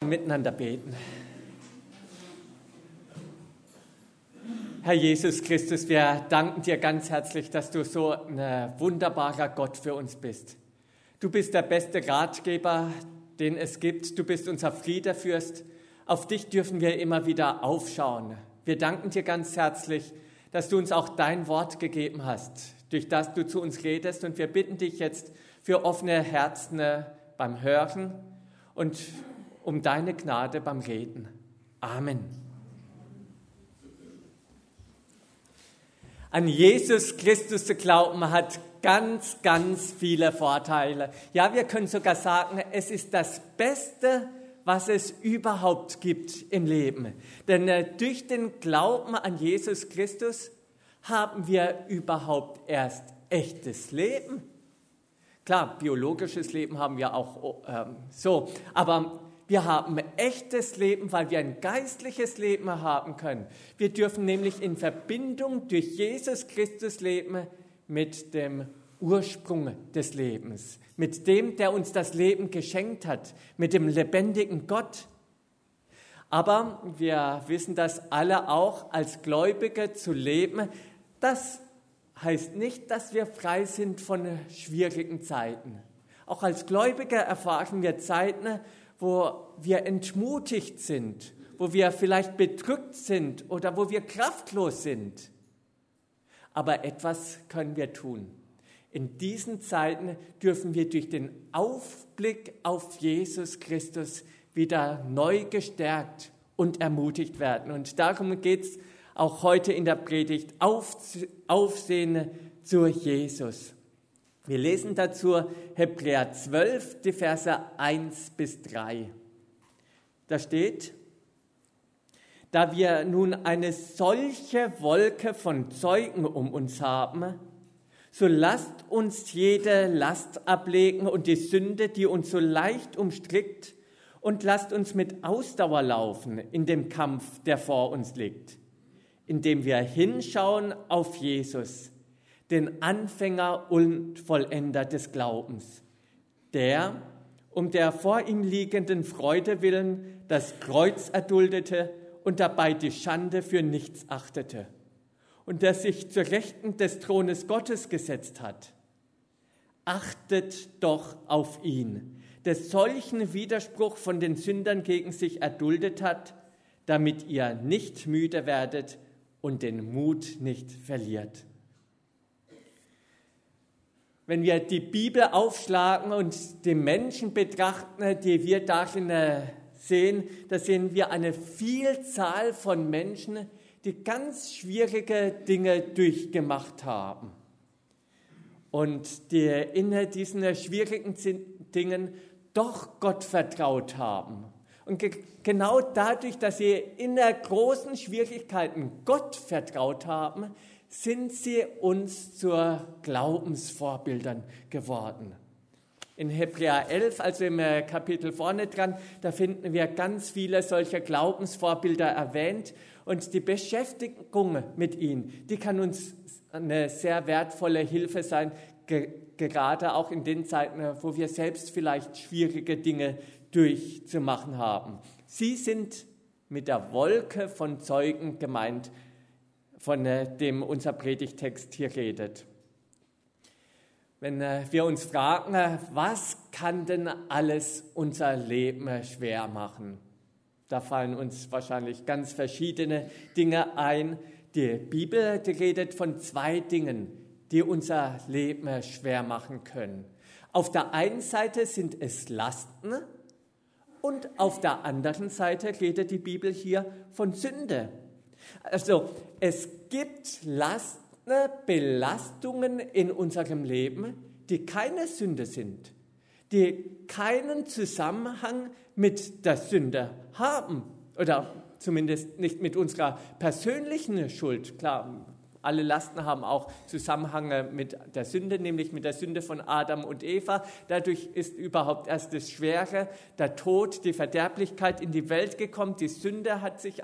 miteinander beten. Herr Jesus Christus, wir danken dir ganz herzlich, dass du so ein wunderbarer Gott für uns bist. Du bist der beste Ratgeber, den es gibt. Du bist unser Friedefürst. Auf dich dürfen wir immer wieder aufschauen. Wir danken dir ganz herzlich, dass du uns auch dein Wort gegeben hast, durch das du zu uns redest. Und wir bitten dich jetzt für offene Herzen beim Hören und um deine Gnade beim Reden. Amen. An Jesus Christus zu glauben hat ganz, ganz viele Vorteile. Ja, wir können sogar sagen, es ist das Beste, was es überhaupt gibt im Leben. Denn durch den Glauben an Jesus Christus haben wir überhaupt erst echtes Leben. Klar, biologisches Leben haben wir auch aber wir haben echtes Leben, weil wir ein geistliches Leben haben können. Wir dürfen nämlich in Verbindung durch Jesus Christus leben mit dem Ursprung des Lebens, mit dem, der uns das Leben geschenkt hat, mit dem lebendigen Gott. Aber wir wissen das alle auch, als Gläubige zu leben, das heißt nicht, dass wir frei sind von schwierigen Zeiten. Auch als Gläubige erfahren wir Zeiten, wo wir entmutigt sind, wo wir vielleicht bedrückt sind oder wo wir kraftlos sind. Aber etwas können wir tun. In diesen Zeiten dürfen wir durch den Aufblick auf Jesus Christus wieder neu gestärkt und ermutigt werden. Und darum geht es auch heute in der Predigt, Aufsehen zu Jesus. Wir lesen dazu Hebräer 12, die Verse 1 bis 3. Da steht: Da wir nun eine solche Wolke von Zeugen um uns haben, so lasst uns jede Last ablegen und die Sünde, die uns so leicht umstrickt, und lasst uns mit Ausdauer laufen in dem Kampf, der vor uns liegt, indem wir hinschauen auf Jesus, den Anfänger und Vollender des Glaubens, der um der vor ihm liegenden Freude willen das Kreuz erduldete und dabei die Schande für nichts achtete und der sich zur Rechten des Thrones Gottes gesetzt hat. Achtet doch auf ihn, der solchen Widerspruch von den Sündern gegen sich erduldet hat, damit ihr nicht müde werdet und den Mut nicht verliert. Wenn wir die Bibel aufschlagen und die Menschen betrachten, die wir darin sehen, da sehen wir eine Vielzahl von Menschen, die ganz schwierige Dinge durchgemacht haben und die in diesen schwierigen Dingen doch Gott vertraut haben. Und genau dadurch, dass sie in der großen Schwierigkeiten Gott vertraut haben, sind sie uns zur Glaubensvorbildern geworden. In Hebräer 11, also im Kapitel vorne dran, da finden wir ganz viele solcher Glaubensvorbilder erwähnt. Und die Beschäftigung mit ihnen, die kann uns eine sehr wertvolle Hilfe sein, gerade auch in den Zeiten, wo wir selbst vielleicht schwierige Dinge durchzumachen haben. Sie sind mit der Wolke von Zeugen gemeint, von dem unser Predigtext hier redet. Wenn wir uns fragen, was kann denn alles unser Leben schwer machen? Da fallen uns wahrscheinlich ganz verschiedene Dinge ein. Die Bibel, die redet von 2 Dingen, die unser Leben schwer machen können. Auf der einen Seite sind es Lasten und auf der anderen Seite redet die Bibel hier von Sünde. Also es gibt Lasten, Belastungen in unserem Leben, die keine Sünde sind, die keinen Zusammenhang mit der Sünde haben oder zumindest nicht mit unserer persönlichen Schuld. Klar, alle Lasten haben auch Zusammenhang mit der Sünde, nämlich mit der Sünde von Adam und Eva. Dadurch ist überhaupt erst das Schwere, der Tod, die Verderblichkeit in die Welt gekommen. Die Sünde hat sich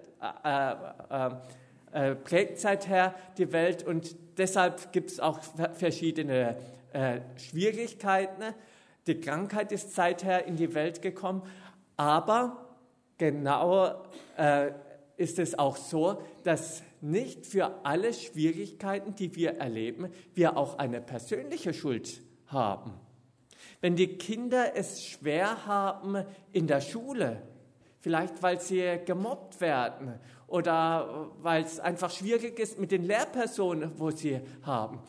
prägt seither die Welt und deshalb gibt es auch verschiedene Schwierigkeiten. Die Krankheit ist seither in die Welt gekommen. Aber genau ist es auch so, dass nicht für alle Schwierigkeiten, die wir erleben, wir auch eine persönliche Schuld haben. Wenn die Kinder es schwer haben in der Schule, vielleicht weil sie gemobbt werden oder weil es einfach schwierig ist mit den Lehrpersonen, wo sie haben,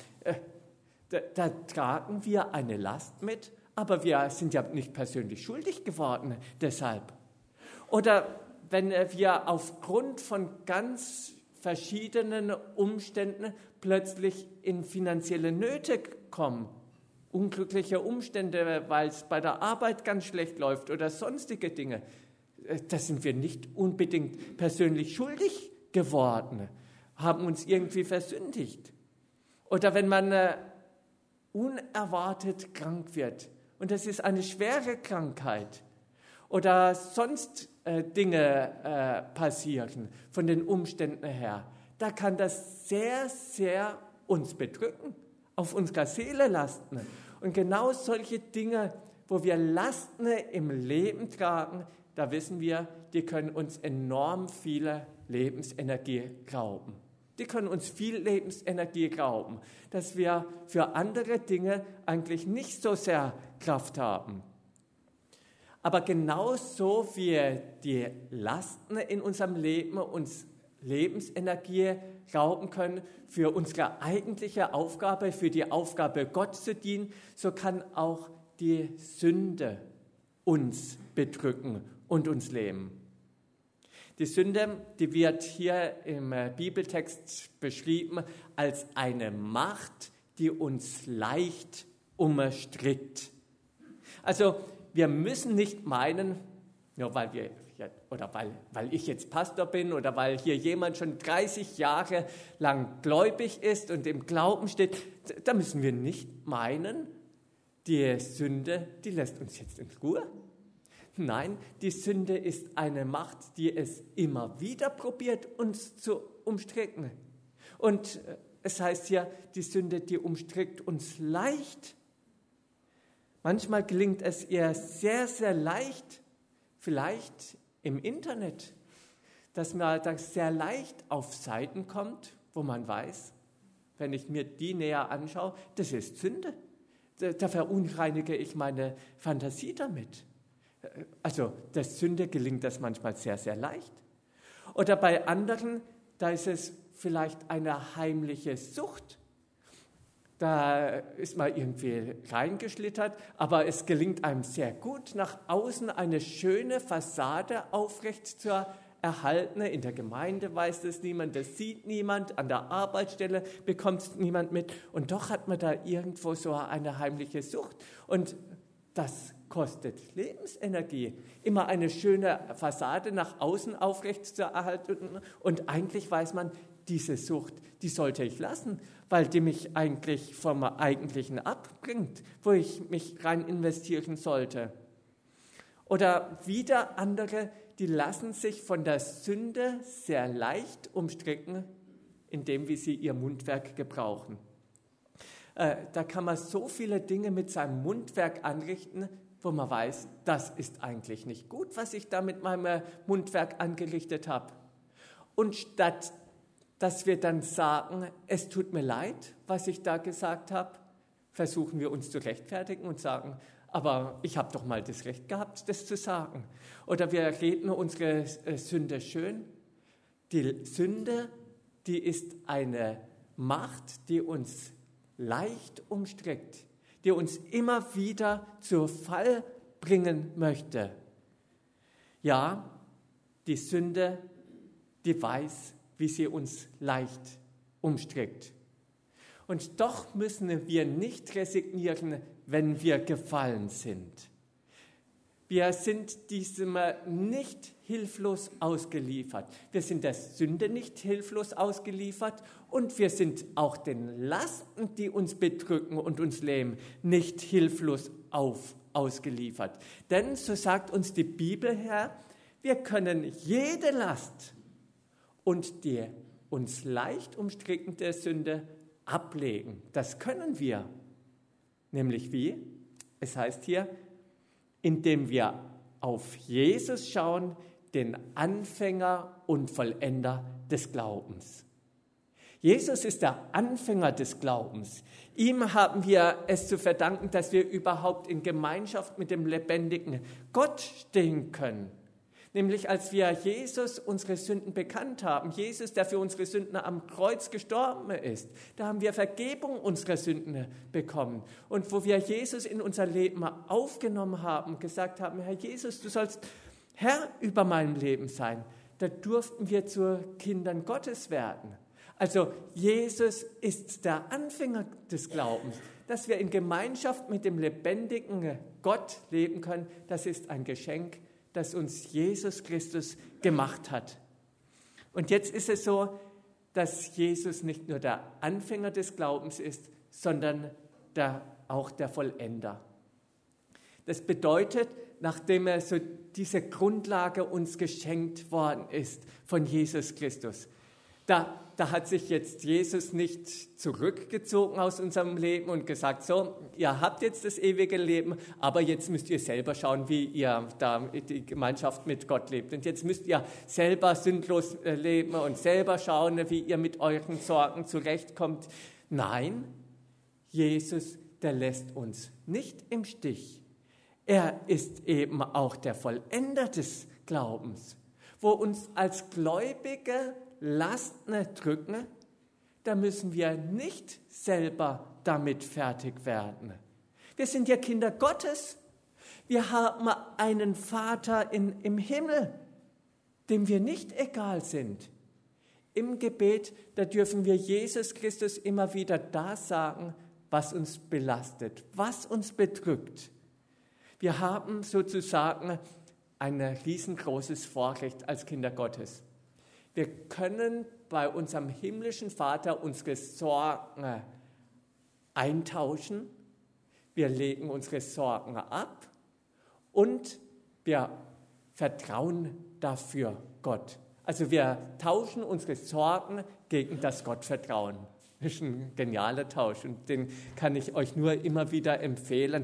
da tragen wir eine Last mit, aber wir sind ja nicht persönlich schuldig geworden deshalb. Oder wenn wir aufgrund von ganz verschiedenen Umständen plötzlich in finanzielle Nöte kommen, unglückliche Umstände, weil es bei der Arbeit ganz schlecht läuft oder sonstige Dinge, da sind wir nicht unbedingt persönlich schuldig geworden, haben uns irgendwie versündigt. Oder wenn man unerwartet krank wird und das ist eine schwere Krankheit oder sonst Dinge passieren von den Umständen her, da kann das sehr, sehr uns bedrücken, auf unserer Seele lasten. Und genau solche Dinge, wo wir Lasten im Leben tragen, da wissen wir, die können uns enorm viele Lebensenergie rauben. Die können uns viel Lebensenergie rauben, dass wir für andere Dinge eigentlich nicht so sehr Kraft haben. Aber genauso wie die Lasten in unserem Leben uns Lebensenergie rauben können für unsere eigentliche Aufgabe, für die Aufgabe, Gott zu dienen, so kann auch die Sünde uns bedrücken und uns lähmen. Die Sünde, die wird hier im Bibeltext beschrieben als eine Macht, die uns leicht umstrickt. Also wir müssen nicht meinen, nur weil ich jetzt Pastor bin oder weil hier jemand schon 30 Jahre lang gläubig ist und im Glauben steht, da müssen wir nicht meinen, die Sünde, die lässt uns jetzt in Ruhe. Nein, die Sünde ist eine Macht, die es immer wieder probiert, uns zu umstricken. Und es heißt hier, die Sünde, die umstrickt uns leicht. Manchmal gelingt es ihr sehr, sehr leicht, vielleicht im Internet, dass man da sehr leicht auf Seiten kommt, wo man weiß, wenn ich mir die näher anschaue, das ist Sünde. Da verunreinige ich meine Fantasie damit. Also der Sünde gelingt das manchmal sehr, sehr leicht. Oder bei anderen, da ist es vielleicht eine heimliche Sucht. Da ist man irgendwie reingeschlittert, aber es gelingt einem sehr gut, nach außen eine schöne Fassade aufrecht zu erhalten. In der Gemeinde weiß das niemand, das sieht niemand, an der Arbeitsstelle bekommt es niemand mit. Und doch hat man da irgendwo so eine heimliche Sucht. Und das kostet Lebensenergie, immer eine schöne Fassade nach außen aufrecht zu erhalten. Und eigentlich weiß man, diese Sucht, die sollte ich lassen, weil die mich eigentlich vom Eigentlichen abbringt, wo ich mich rein investieren sollte. Oder wieder andere, die lassen sich von der Sünde sehr leicht umstricken, indem wie sie ihr Mundwerk gebrauchen. Da kann man so viele Dinge mit seinem Mundwerk anrichten, wo man weiß, das ist eigentlich nicht gut, was ich da mit meinem Mundwerk angerichtet habe. Und statt dass wir dann sagen, es tut mir leid, was ich da gesagt habe, versuchen wir uns zu rechtfertigen und sagen, aber ich habe doch mal das Recht gehabt, das zu sagen. Oder wir reden unsere Sünde schön. Die Sünde, die ist eine Macht, die uns leicht umstrickt, die uns immer wieder zu Fall bringen möchte. Ja, die Sünde, die weiß, wie sie uns leicht umstrickt. Und doch müssen wir nicht resignieren, wenn wir gefallen sind. Wir sind diesem nicht hilflos ausgeliefert. Wir sind der Sünde nicht hilflos ausgeliefert und wir sind auch den Lasten, die uns bedrücken und uns lähmen, nicht hilflos ausgeliefert. Denn, so sagt uns die Bibel her, wir können jede Last und die uns leicht umstrickende Sünde ablegen. Das können wir. Nämlich wie? Es heißt hier, indem wir auf Jesus schauen, den Anfänger und Vollender des Glaubens. Jesus ist der Anfänger des Glaubens. Ihm haben wir es zu verdanken, dass wir überhaupt in Gemeinschaft mit dem lebendigen Gott stehen können. Nämlich als wir Jesus unsere Sünden bekannt haben, Jesus, der für unsere Sünden am Kreuz gestorben ist, da haben wir Vergebung unserer Sünden bekommen. Und wo wir Jesus in unser Leben aufgenommen haben, gesagt haben, Herr Jesus, du sollst Herr über mein Leben sein, da durften wir zu Kindern Gottes werden. Also Jesus ist der Anfänger des Glaubens. Dass wir in Gemeinschaft mit dem lebendigen Gott leben können, das ist ein Geschenk, das uns Jesus Christus gemacht hat. Und jetzt ist es so, dass Jesus nicht nur der Anfänger des Glaubens ist, sondern auch der Vollender. Das bedeutet, nachdem so diese Grundlage uns geschenkt worden ist von Jesus Christus, da hat sich jetzt Jesus nicht zurückgezogen aus unserem Leben und gesagt, so, ihr habt jetzt das ewige Leben, aber jetzt müsst ihr selber schauen, wie ihr da die Gemeinschaft mit Gott lebt. Und jetzt müsst ihr selber sündlos leben und selber schauen, wie ihr mit euren Sorgen zurechtkommt. Nein, Jesus, der lässt uns nicht im Stich. Er ist eben auch der Vollender des Glaubens, wo uns als Gläubige Lasten drücken, da müssen wir nicht selber damit fertig werden. Wir sind ja Kinder Gottes. Wir haben einen Vater im Himmel, dem wir nicht egal sind. Im Gebet, da dürfen wir Jesus Christus immer wieder das sagen, was uns belastet, was uns bedrückt. Wir haben sozusagen ein riesengroßes Vorrecht als Kinder Gottes. Wir können bei unserem himmlischen Vater unsere Sorgen eintauschen. Wir legen unsere Sorgen ab und wir vertrauen dafür Gott. Also wir tauschen unsere Sorgen gegen das Gottvertrauen. Das ist ein genialer Tausch und den kann ich euch nur immer wieder empfehlen.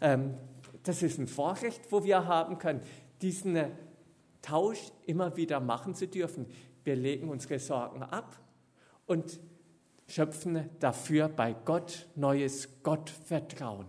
Das ist ein Vorrecht, wo wir haben können, diesen Tausch immer wieder machen zu dürfen. Wir legen unsere Sorgen ab und schöpfen dafür bei Gott neues Gottvertrauen.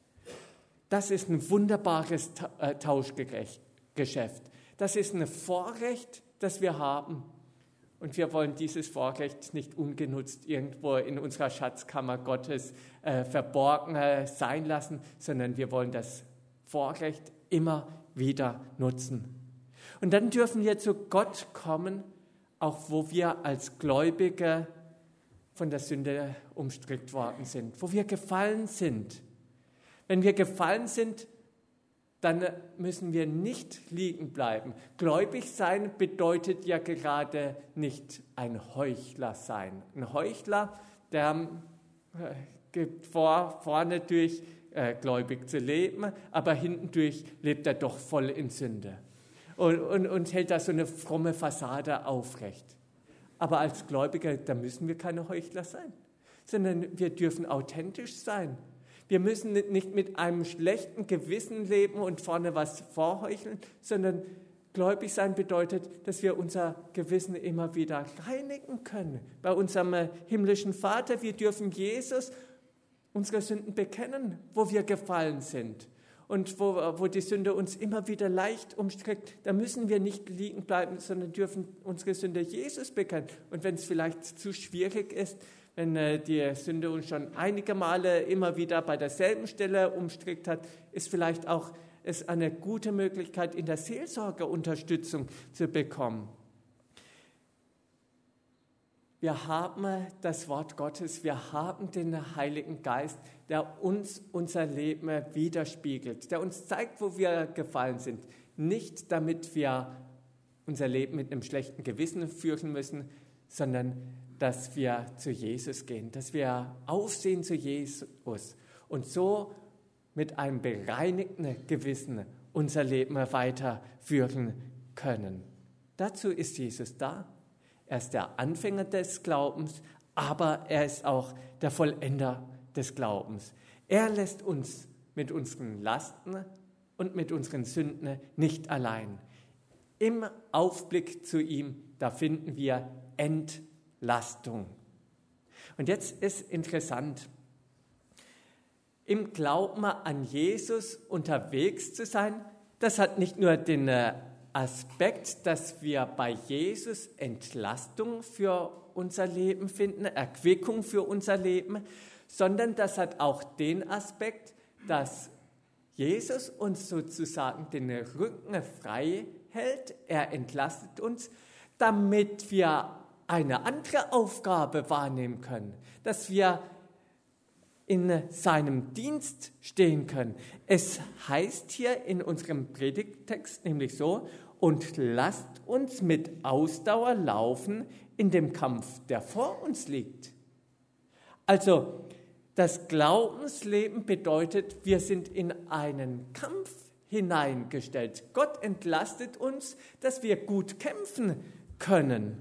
Das ist ein wunderbares Tauschgeschäft. Das ist ein Vorrecht, das wir haben. Und wir wollen dieses Vorrecht nicht ungenutzt irgendwo in unserer Schatzkammer Gottes verborgen sein lassen, sondern wir wollen das Vorrecht immer wieder nutzen. Und dann dürfen wir zu Gott kommen, auch wo wir als Gläubige von der Sünde umstrickt worden sind, wo wir gefallen sind. Wenn wir gefallen sind, dann müssen wir nicht liegen bleiben. Gläubig sein bedeutet ja gerade nicht ein Heuchler sein. Ein Heuchler, der gibt vorne durch gläubig zu leben, aber hinten durch lebt er doch voll in Sünde. Und hält da so eine fromme Fassade aufrecht. Aber als Gläubiger, da müssen wir keine Heuchler sein, sondern wir dürfen authentisch sein. Wir müssen nicht mit einem schlechten Gewissen leben und vorne was vorheucheln, sondern gläubig sein bedeutet, dass wir unser Gewissen immer wieder reinigen können. Bei unserem himmlischen Vater, wir dürfen Jesus unsere Sünden bekennen, wo wir gefallen sind. Und wo die Sünde uns immer wieder leicht umstrickt, da müssen wir nicht liegen bleiben, sondern dürfen unsere Sünde Jesus bekennen. Und wenn es vielleicht zu schwierig ist, wenn die Sünde uns schon einige Male immer wieder bei derselben Stelle umstrickt hat, ist vielleicht auch es eine gute Möglichkeit, in der Seelsorge Unterstützung zu bekommen. Wir haben das Wort Gottes, wir haben den Heiligen Geist, der uns unser Leben widerspiegelt, der uns zeigt, wo wir gefallen sind. Nicht damit wir unser Leben mit einem schlechten Gewissen führen müssen, sondern dass wir zu Jesus gehen, dass wir aufsehen zu Jesus und so mit einem bereinigten Gewissen unser Leben weiterführen können. Dazu ist Jesus da. Er ist der Anfänger des Glaubens, aber er ist auch der Vollender des Glaubens. Er lässt uns mit unseren Lasten und mit unseren Sünden nicht allein. Im Aufblick zu ihm, da finden wir Entlastung. Und jetzt ist interessant, im Glauben an Jesus unterwegs zu sein, das hat nicht nur den Aspekt, dass wir bei Jesus Entlastung für unser Leben finden, Erquickung für unser Leben, sondern das hat auch den Aspekt, dass Jesus uns sozusagen den Rücken frei hält, er entlastet uns, damit wir eine andere Aufgabe wahrnehmen können, dass wir in seinem Dienst stehen können. Es heißt hier in unserem Predigttext nämlich so: Und lasst uns mit Ausdauer laufen in dem Kampf, der vor uns liegt. Also das Glaubensleben bedeutet, wir sind in einen Kampf hineingestellt. Gott entlastet uns, dass wir gut kämpfen können.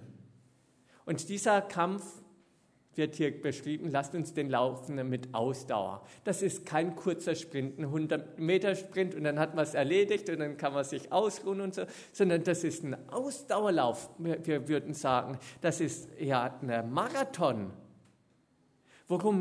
Und dieser Kampf wird hier beschrieben, lasst uns den laufen mit Ausdauer. Das ist kein kurzer Sprint, ein 100-Meter-Sprint und dann hat man es erledigt und dann kann man sich ausruhen und so, sondern das ist ein Ausdauerlauf. Wir würden sagen, das ist ja ein Marathon. Worum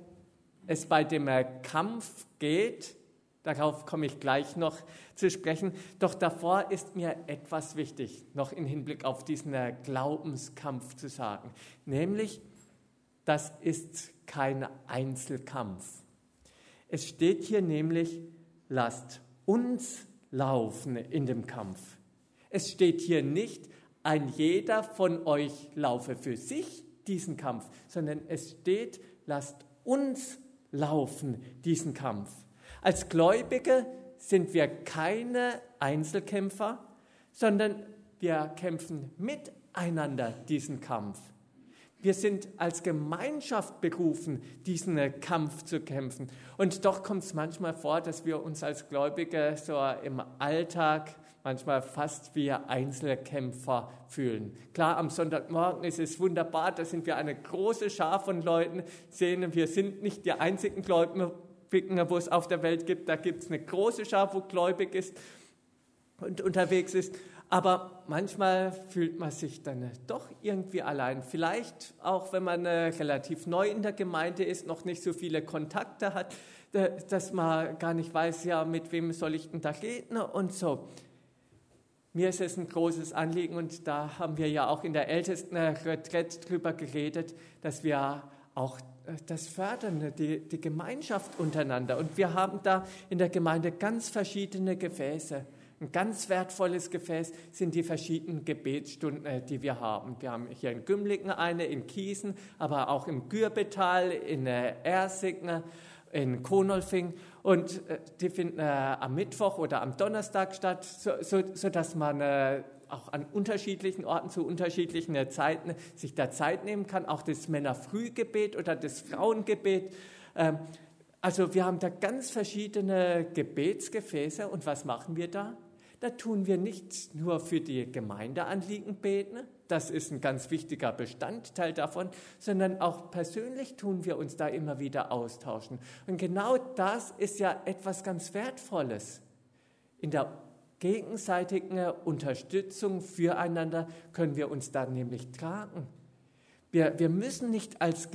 es bei dem Kampf geht, darauf komme ich gleich noch zu sprechen. Doch davor ist mir etwas wichtig, noch im Hinblick auf diesen Glaubenskampf zu sagen. Nämlich, das ist kein Einzelkampf. Es steht hier nämlich, lasst uns laufen in dem Kampf. Es steht hier nicht, ein jeder von euch laufe für sich diesen Kampf, sondern es steht, lasst uns laufen diesen Kampf. Als Gläubige sind wir keine Einzelkämpfer, sondern wir kämpfen miteinander diesen Kampf. Wir sind als Gemeinschaft berufen, diesen Kampf zu kämpfen. Und doch kommt es manchmal vor, dass wir uns als Gläubige so im Alltag manchmal fast wie Einzelkämpfer fühlen. Klar, am Sonntagmorgen ist es wunderbar, da sind wir eine große Schar von Leuten, sehen, wir sind nicht die einzigen Gläubigen, wo es auf der Welt gibt. Da gibt es eine große Schar, wo gläubig ist und unterwegs ist. Aber manchmal fühlt man sich dann doch irgendwie allein. Vielleicht auch, wenn man relativ neu in der Gemeinde ist, noch nicht so viele Kontakte hat, dass man gar nicht weiß, ja, mit wem soll ich denn da reden und so. Mir ist es ein großes Anliegen und da haben wir ja auch in der Ältesten-Retraite drüber geredet, dass wir auch das fördern, die Gemeinschaft untereinander. Und wir haben da in der Gemeinde ganz verschiedene Gefäße. Ein ganz wertvolles Gefäß sind die verschiedenen Gebetsstunden, die wir haben. Wir haben hier in Gümligen eine, in Kiesen, aber auch im Gürbetal, in Ersigen, in Konolfing. Und die finden am Mittwoch oder am Donnerstag statt, sodass man auch an unterschiedlichen Orten zu unterschiedlichen Zeiten sich da Zeit nehmen kann. Auch das Männerfrühgebet oder das Frauengebet. Also wir haben da ganz verschiedene Gebetsgefäße. Und was machen wir da? Da tun wir nicht nur für die Gemeindeanliegen beten, das ist ein ganz wichtiger Bestandteil davon, sondern auch persönlich tun wir uns da immer wieder austauschen. Und genau das ist ja etwas ganz Wertvolles. In der gegenseitigen Unterstützung füreinander können wir uns da nämlich tragen. Wir müssen nicht als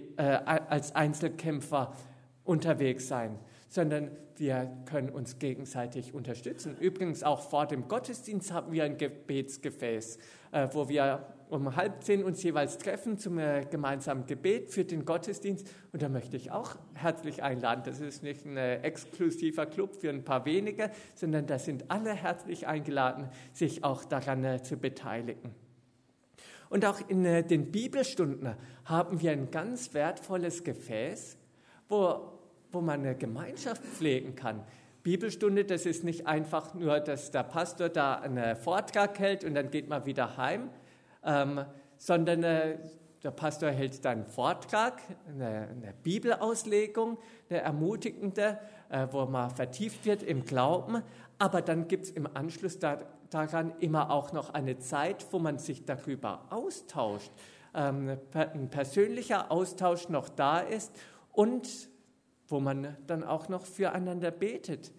Einzelkämpfer unterwegs sein, sondern wir können uns gegenseitig unterstützen. Übrigens auch vor dem Gottesdienst haben wir ein Gebetsgefäß, wo wir um 9:30 uns jeweils treffen zum gemeinsamen Gebet für den Gottesdienst. Und da möchte ich auch herzlich einladen. Das ist nicht ein exklusiver Club für ein paar wenige, sondern da sind alle herzlich eingeladen, sich auch daran zu beteiligen. Und auch in den Bibelstunden haben wir ein ganz wertvolles Gefäß, wo man eine Gemeinschaft pflegen kann. Bibelstunde, das ist nicht einfach nur, dass der Pastor da einen Vortrag hält und dann geht man wieder heim, sondern der Pastor hält dann einen Vortrag, eine Bibelauslegung, eine ermutigende, wo man vertieft wird im Glauben. Aber dann gibt es im Anschluss daran immer auch noch eine Zeit, wo man sich darüber austauscht, ein persönlicher Austausch noch da ist und wo man dann auch noch füreinander betet.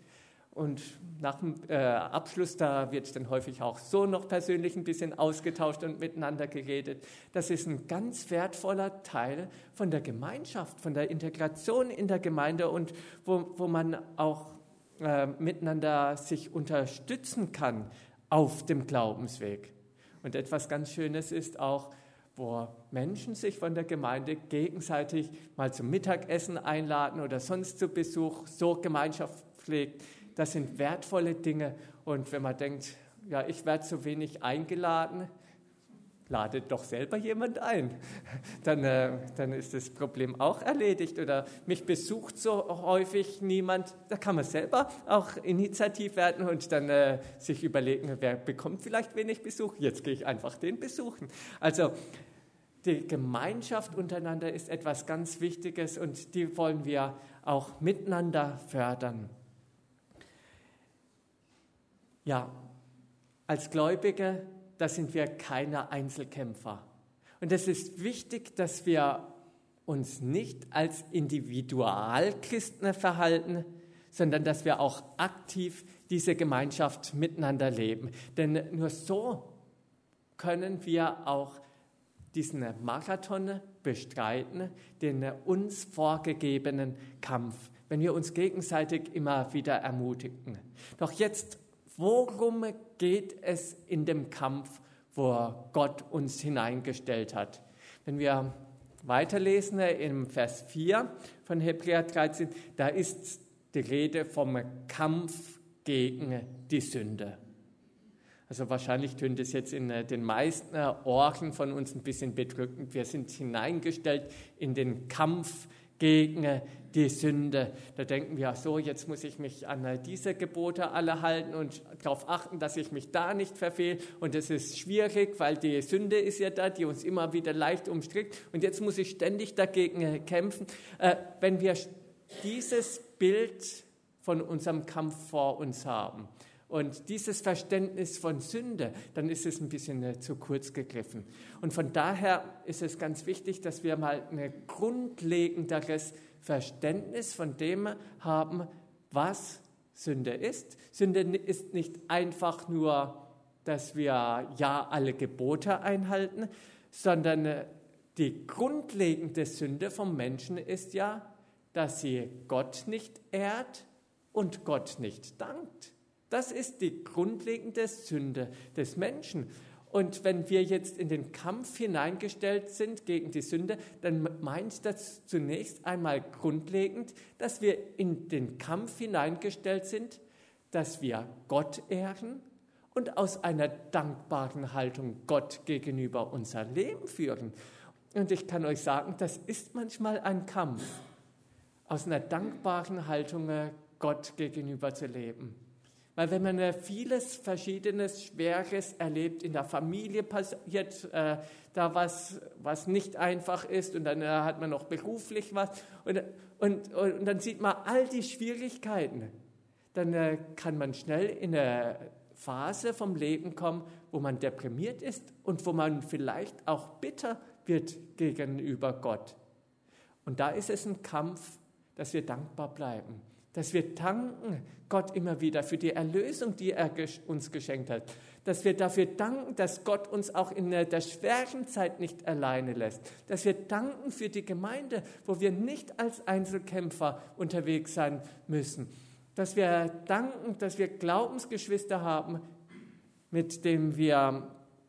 Und nach dem Abschluss, da wird dann häufig auch so noch persönlich ein bisschen ausgetauscht und miteinander geredet. Das ist ein ganz wertvoller Teil von der Gemeinschaft, von der Integration in der Gemeinde und wo man auch miteinander sich unterstützen kann auf dem Glaubensweg. Und etwas ganz Schönes ist auch, wo Menschen sich von der Gemeinde gegenseitig mal zum Mittagessen einladen oder sonst zu Besuch, so Gemeinschaft pflegt. Das sind wertvolle Dinge. Und wenn man denkt, ja, ich werde so wenig eingeladen, ladet doch selber jemand ein. Dann ist das Problem auch erledigt. Oder mich besucht so häufig niemand. Da kann man selber auch initiativ werden und dann sich überlegen, wer bekommt vielleicht wenig Besuch. Jetzt gehe ich einfach den besuchen. Also die Gemeinschaft untereinander ist etwas ganz Wichtiges und die wollen wir auch miteinander fördern. Ja, als Gläubige, da sind wir keine Einzelkämpfer. Und es ist wichtig, dass wir uns nicht als Individualchristen verhalten, sondern dass wir auch aktiv diese Gemeinschaft miteinander leben. Denn nur so können wir auch diesen Marathon bestreiten, den uns vorgegebenen Kampf, wenn wir uns gegenseitig immer wieder ermutigen. Doch jetzt, worum geht es in dem Kampf, wo Gott uns hineingestellt hat? Wenn wir weiterlesen im Vers 4 von Hebräer 13, da ist die Rede vom Kampf gegen die Sünde. Also wahrscheinlich tönt es jetzt in den meisten Ohren von uns ein bisschen bedrückend. Wir sind hineingestellt in den Kampf gegen die Sünde. Da denken wir, so, jetzt muss ich mich an diese Gebote alle halten und darauf achten, dass ich mich da nicht verfehle. Und das ist schwierig, weil die Sünde ist ja da, die uns immer wieder leicht umstrickt. Und jetzt muss ich ständig dagegen kämpfen. Wenn wir dieses Bild von unserem Kampf vor uns haben und dieses Verständnis von Sünde, dann ist es ein bisschen zu kurz gegriffen. Und von daher ist es ganz wichtig, dass wir mal ein grundlegenderes Verständnis von dem haben, was Sünde ist. Sünde ist nicht einfach nur, dass wir ja alle Gebote einhalten, sondern die grundlegende Sünde vom Menschen ist ja, dass sie Gott nicht ehrt und Gott nicht dankt. Das ist die grundlegende Sünde des Menschen. Und wenn wir jetzt in den Kampf hineingestellt sind gegen die Sünde, dann meint das zunächst einmal grundlegend, dass wir in den Kampf hineingestellt sind, dass wir Gott ehren und aus einer dankbaren Haltung Gott gegenüber unser Leben führen. Und ich kann euch sagen, das ist manchmal ein Kampf, aus einer dankbaren Haltung Gott gegenüber zu leben. Weil wenn man vieles Verschiedenes, Schweres erlebt, in der Familie passiert da was nicht einfach ist und dann hat man noch beruflich was und dann sieht man all die Schwierigkeiten, dann kann man schnell in eine Phase vom Leben kommen, wo man deprimiert ist und wo man vielleicht auch bitter wird gegenüber Gott. Und da ist es ein Kampf, dass wir dankbar bleiben. Dass wir danken Gott immer wieder für die Erlösung, die er uns geschenkt hat. Dass wir dafür danken, dass Gott uns auch in der schweren Zeit nicht alleine lässt. Dass wir danken für die Gemeinde, wo wir nicht als Einzelkämpfer unterwegs sein müssen. Dass wir danken, dass wir Glaubensgeschwister haben, mit denen wir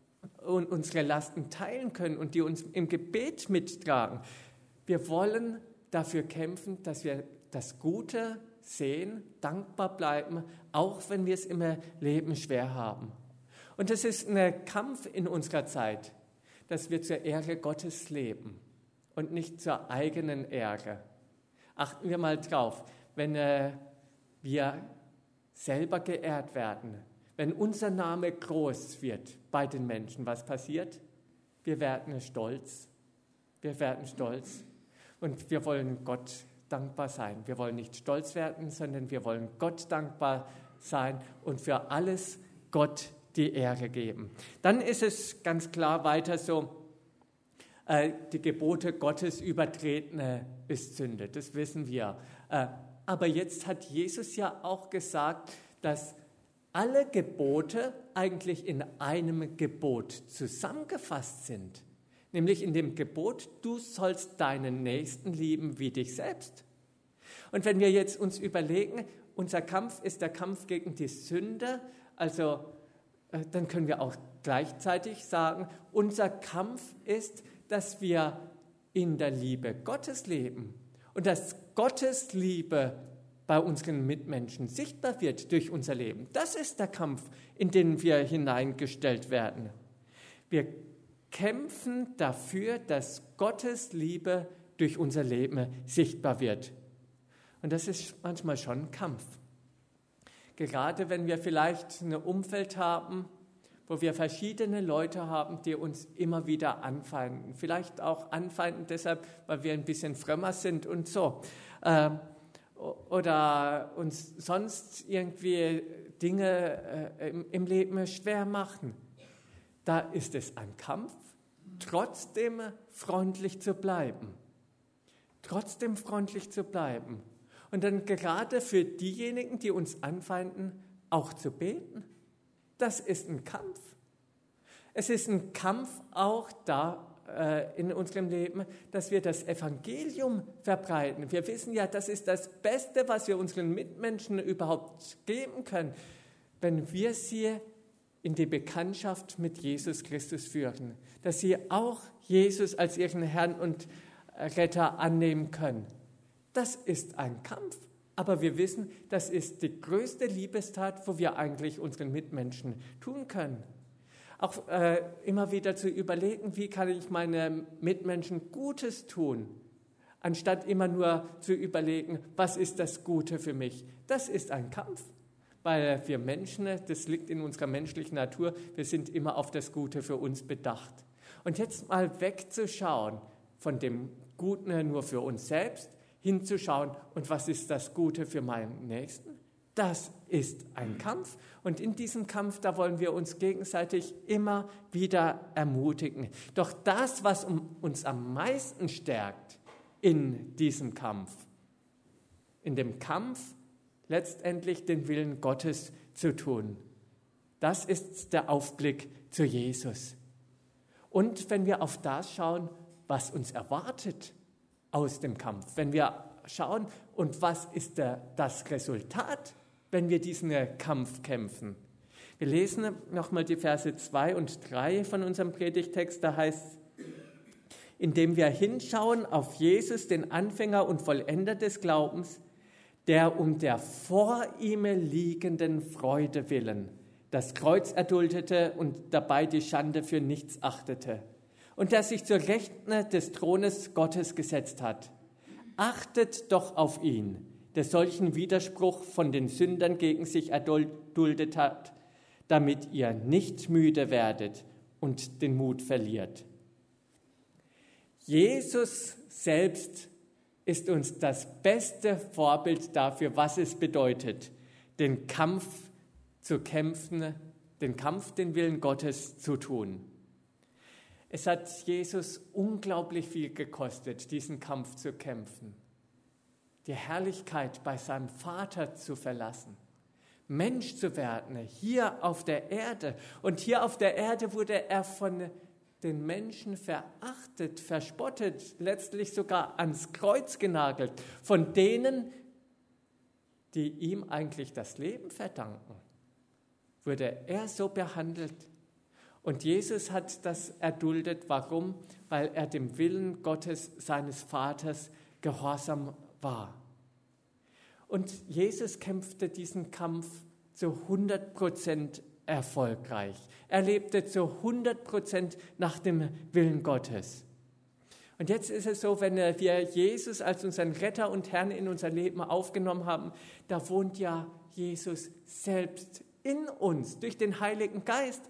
unsere Lasten teilen können und die uns im Gebet mittragen. Wir wollen dafür kämpfen, dass wir das Gute sehen, dankbar bleiben, auch wenn wir es im Leben schwer haben. Und es ist ein Kampf in unserer Zeit, dass wir zur Ehre Gottes leben und nicht zur eigenen Ehre. Achten wir mal drauf, wenn wir selber geehrt werden, wenn unser Name groß wird bei den Menschen, was passiert? Wir werden stolz. Wir werden stolz und wir wollen Gott dankbar sein. Wir wollen nicht stolz werden, sondern wir wollen Gott dankbar sein und für alles Gott die Ehre geben. Dann ist es ganz klar weiter so, die Gebote Gottes übertreten ist Sünde. Das wissen wir. aber jetzt hat Jesus ja auch gesagt, dass alle Gebote eigentlich in einem Gebot zusammengefasst sind. Nämlich in dem Gebot, du sollst deinen Nächsten lieben wie dich selbst. Und wenn wir jetzt uns überlegen, unser Kampf ist der Kampf gegen die Sünde, also dann können wir auch gleichzeitig sagen, unser Kampf ist, dass wir in der Liebe Gottes leben und dass Gottes Liebe bei unseren Mitmenschen sichtbar wird durch unser Leben. Das ist der Kampf, in den wir hineingestellt werden. Wir kämpfen dafür, dass Gottes Liebe durch unser Leben sichtbar wird. Und das ist manchmal schon ein Kampf. Gerade wenn wir vielleicht ein Umfeld haben, wo wir verschiedene Leute haben, die uns immer wieder anfeinden. Vielleicht auch anfeinden deshalb, weil wir ein bisschen frömmer sind und so. Oder uns sonst irgendwie Dinge im Leben schwer machen. Da ist es ein Kampf, trotzdem freundlich zu bleiben. Trotzdem freundlich zu bleiben. Und dann gerade für diejenigen, die uns anfeinden, auch zu beten. Das ist ein Kampf. Es ist ein Kampf auch da in unserem Leben, dass wir das Evangelium verbreiten. Wir wissen ja, das ist das Beste, was wir unseren Mitmenschen überhaupt geben können, wenn wir sie in die Bekanntschaft mit Jesus Christus führen, dass sie auch Jesus als ihren Herrn und Retter annehmen können. Das ist ein Kampf, aber wir wissen, das ist die größte Liebestat, wo wir eigentlich unseren Mitmenschen tun können. Auch immer wieder zu überlegen, wie kann ich meinen Mitmenschen Gutes tun, anstatt immer nur zu überlegen, was ist das Gute für mich. Das ist ein Kampf, weil wir Menschen, das liegt in unserer menschlichen Natur, wir sind immer auf das Gute für uns bedacht. Und jetzt mal wegzuschauen von dem Guten nur für uns selbst, hinzuschauen, und was ist das Gute für meinen Nächsten? Das ist ein Kampf, und in diesem Kampf, da wollen wir uns gegenseitig immer wieder ermutigen. Doch das, was uns am meisten stärkt in diesem Kampf, in dem Kampf letztendlich den Willen Gottes zu tun, das ist der Aufblick zu Jesus. Und wenn wir auf das schauen, was uns erwartet aus dem Kampf, wenn wir schauen, und was ist das Resultat, wenn wir diesen Kampf kämpfen. Wir lesen nochmal die Verse 2 und 3 von unserem Predigtext, da heißt es, indem wir hinschauen auf Jesus, den Anfänger und Vollender des Glaubens, der um der vor ihm liegenden Freude willen das Kreuz erduldete und dabei die Schande für nichts achtete, und der sich zur Rechten des Thrones Gottes gesetzt hat. Achtet doch auf ihn, der solchen Widerspruch von den Sündern gegen sich erduldet hat, damit ihr nicht müde werdet und den Mut verliert. Jesus selbst ist uns das beste Vorbild dafür, was es bedeutet, den Kampf zu kämpfen, den Kampf, den Willen Gottes zu tun. Es hat Jesus unglaublich viel gekostet, diesen Kampf zu kämpfen. Die Herrlichkeit bei seinem Vater zu verlassen, Mensch zu werden, hier auf der Erde. Und hier auf der Erde wurde er von den Menschen verachtet, verspottet, letztlich sogar ans Kreuz genagelt, von denen, die ihm eigentlich das Leben verdanken, wurde er so behandelt. Und Jesus hat das erduldet. Warum? Weil er dem Willen Gottes, seines Vaters, gehorsam war. Und Jesus kämpfte diesen Kampf zu 100% erfolgreich. Er lebte zu 100% nach dem Willen Gottes. Und jetzt ist es so, wenn wir Jesus als unseren Retter und Herrn in unser Leben aufgenommen haben, da wohnt ja Jesus selbst in uns durch den Heiligen Geist.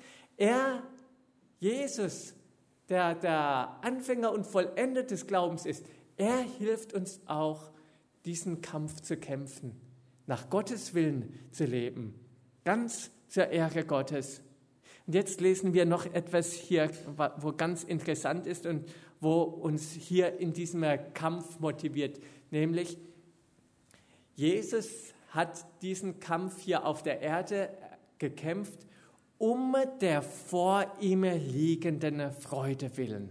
Jesus, der Anfänger und Vollender des Glaubens ist, er hilft uns auch, diesen Kampf zu kämpfen, nach Gottes Willen zu leben, ganz zur Ehre Gottes. Und jetzt lesen wir noch etwas hier, wo ganz interessant ist und wo uns hier in diesem Kampf motiviert, nämlich Jesus hat diesen Kampf hier auf der Erde gekämpft, um der vor ihm liegenden Freude willen.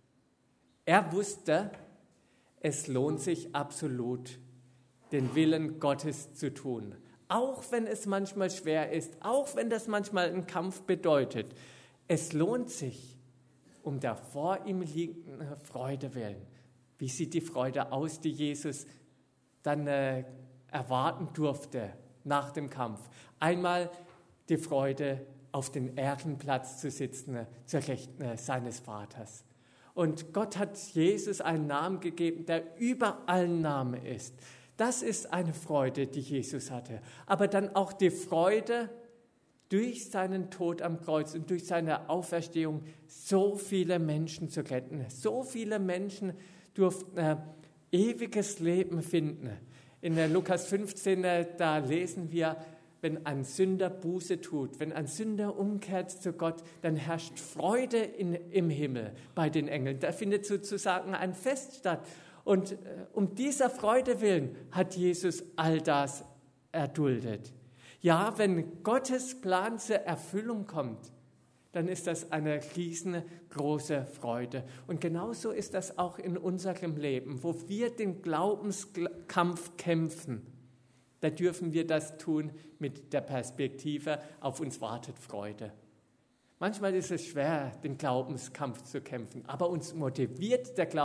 Er wusste, es lohnt sich absolut, den Willen Gottes zu tun. Auch wenn es manchmal schwer ist, auch wenn das manchmal einen Kampf bedeutet. Es lohnt sich, um der vor ihm liegenden Freude willen. Wie sieht die Freude aus, die Jesus dann erwarten durfte nach dem Kampf? Einmal die Freude, auf den Ehrenplatz zu sitzen, zur Rechten seines Vaters. Und Gott hat Jesus einen Namen gegeben, der über allen Namen ist. Das ist eine Freude, die Jesus hatte. Aber dann auch die Freude, durch seinen Tod am Kreuz und durch seine Auferstehung so viele Menschen zu retten. So viele Menschen durften ewiges Leben finden. In der Lukas 15, da lesen wir, wenn ein Sünder Buße tut, wenn ein Sünder umkehrt zu Gott, dann herrscht Freude im Himmel bei den Engeln. Da findet sozusagen ein Fest statt. Und um dieser Freude willen hat Jesus all das erduldet. Ja, wenn Gottes Plan zur Erfüllung kommt, dann ist das eine riesengroße Freude. Und genauso ist das auch in unserem Leben, wo wir den Glaubenskampf kämpfen. Da dürfen wir das tun mit der Perspektive, auf uns wartet Freude. Manchmal ist es schwer, den Glaubenskampf zu kämpfen, aber uns motiviert der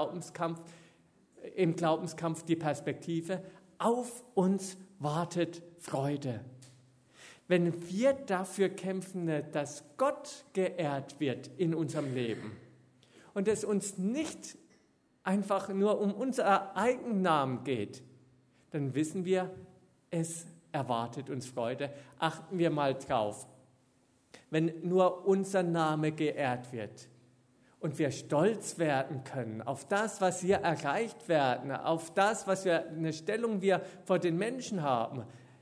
im Glaubenskampf die Perspektive, auf uns wartet Freude. Wenn wir dafür kämpfen, dass Gott geehrt wird in unserem Leben und es uns nicht einfach nur um unser eigenen Namen geht, dann wissen wir, es erwartet uns Freude. Achten wir mal drauf. Wenn nur unser Name geehrt wird und wir stolz werden können auf das, was wir erreicht werden, auf das, was wir eine Stellung wir vor den Menschen haben.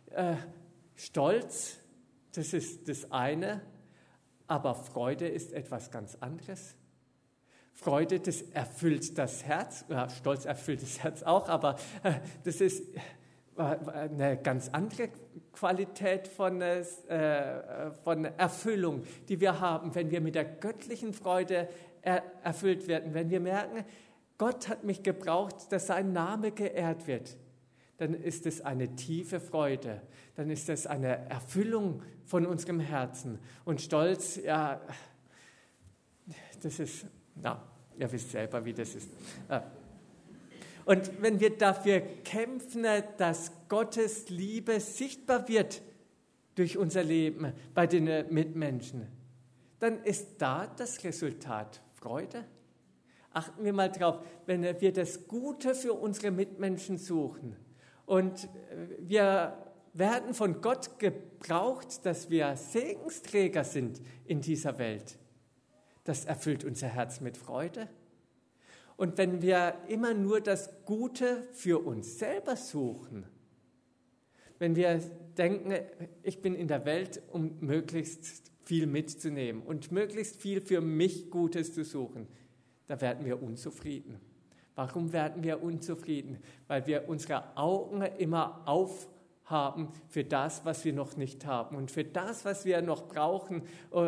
Stolz, das ist das eine, aber Freude ist etwas ganz anderes. Freude, das erfüllt das Herz, ja, Stolz erfüllt das Herz auch, aber das ist eine ganz andere Qualität von Erfüllung, die wir haben, wenn wir mit der göttlichen Freude erfüllt werden. Wenn wir merken, Gott hat mich gebraucht, dass sein Name geehrt wird, dann ist es eine tiefe Freude, dann ist es eine Erfüllung von unserem Herzen. Und Stolz, ja, das ist, na, ihr wisst selber, wie das ist. Und wenn wir dafür kämpfen, dass Gottes Liebe sichtbar wird durch unser Leben bei den Mitmenschen, dann ist da das Resultat Freude. Achten wir mal drauf, wenn wir das Gute für unsere Mitmenschen suchen und wir werden von Gott gebraucht, dass wir Segensträger sind in dieser Welt, das erfüllt unser Herz mit Freude. Und wenn wir immer nur das Gute für uns selber suchen, wenn wir denken, ich bin in der Welt, um möglichst viel mitzunehmen und möglichst viel für mich Gutes zu suchen, da werden wir unzufrieden. Warum werden wir unzufrieden? Weil wir unsere Augen immer aufhaben für das, was wir noch nicht haben und für das, was wir noch brauchen.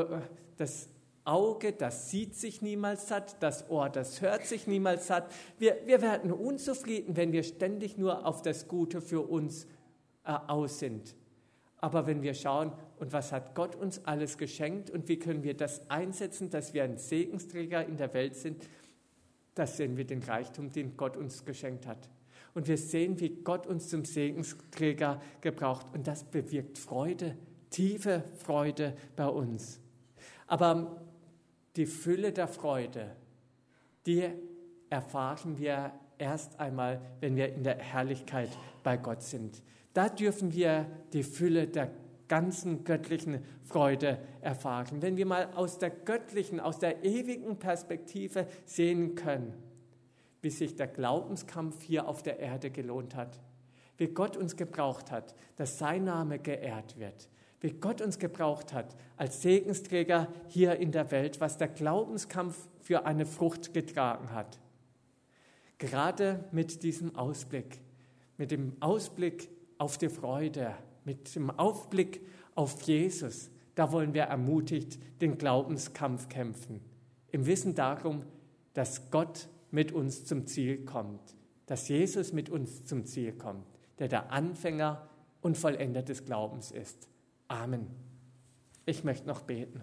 Das Auge, das sieht sich niemals satt, das Ohr, das hört sich niemals satt. Wir werden unzufrieden, wenn wir ständig nur auf das Gute für uns aus sind. Aber wenn wir schauen, und was hat Gott uns alles geschenkt und wie können wir das einsetzen, dass wir ein Segensträger in der Welt sind, das sehen wir den Reichtum, den Gott uns geschenkt hat. Und wir sehen, wie Gott uns zum Segensträger gebraucht. Und das bewirkt Freude, tiefe Freude bei uns. Aber die Fülle der Freude, die erfahren wir erst einmal, wenn wir in der Herrlichkeit bei Gott sind. Da dürfen wir die Fülle der ganzen göttlichen Freude erfahren. Wenn wir mal aus der göttlichen, aus der ewigen Perspektive sehen können, wie sich der Glaubenskampf hier auf der Erde gelohnt hat, wie Gott uns gebraucht hat, dass sein Name geehrt wird, wie Gott uns gebraucht hat als Segensträger hier in der Welt, was der Glaubenskampf für eine Frucht getragen hat. Gerade mit diesem Ausblick, mit dem Ausblick auf die Freude, mit dem Aufblick auf Jesus, da wollen wir ermutigt den Glaubenskampf kämpfen. Im Wissen darum, dass Gott mit uns zum Ziel kommt, dass Jesus mit uns zum Ziel kommt, der Anfänger und Vollender des Glaubens ist. Amen. Ich möchte noch beten.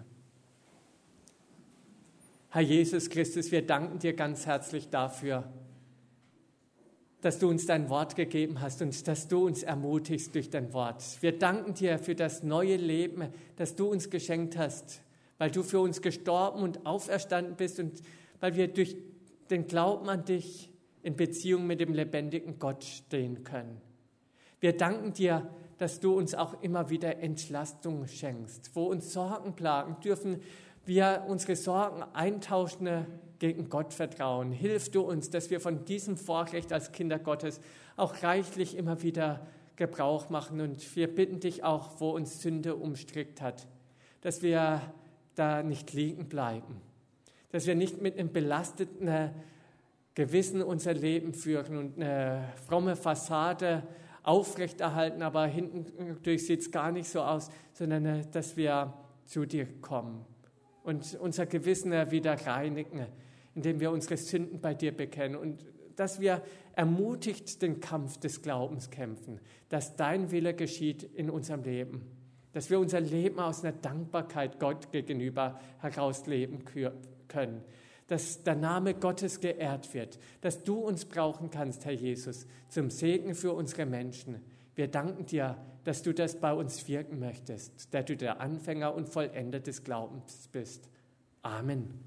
Herr Jesus Christus, wir danken dir ganz herzlich dafür, dass du uns dein Wort gegeben hast und dass du uns ermutigst durch dein Wort. Wir danken dir für das neue Leben, das du uns geschenkt hast, weil du für uns gestorben und auferstanden bist und weil wir durch den Glauben an dich in Beziehung mit dem lebendigen Gott stehen können. Wir danken dir, dass du uns auch immer wieder Entlastung schenkst. Wo uns Sorgen plagen, dürfen wir unsere Sorgen eintauschen gegen Gottvertrauen. Hilf du uns, dass wir von diesem Vorrecht als Kinder Gottes auch reichlich immer wieder Gebrauch machen. Und wir bitten dich auch, wo uns Sünde umstrickt hat, dass wir da nicht liegen bleiben, dass wir nicht mit einem belasteten Gewissen unser Leben führen und eine fromme Fassade aufrechterhalten, aber hinten durch sieht es gar nicht so aus, sondern dass wir zu dir kommen und unser Gewissen wieder reinigen, indem wir unsere Sünden bei dir bekennen und dass wir ermutigt den Kampf des Glaubens kämpfen, dass dein Wille geschieht in unserem Leben, dass wir unser Leben aus einer Dankbarkeit Gott gegenüber herausleben können, dass der Name Gottes geehrt wird, dass du uns brauchen kannst, Herr Jesus, zum Segen für unsere Menschen. Wir danken dir, dass du das bei uns wirken möchtest, dass du der Anfänger und Vollender des Glaubens bist. Amen.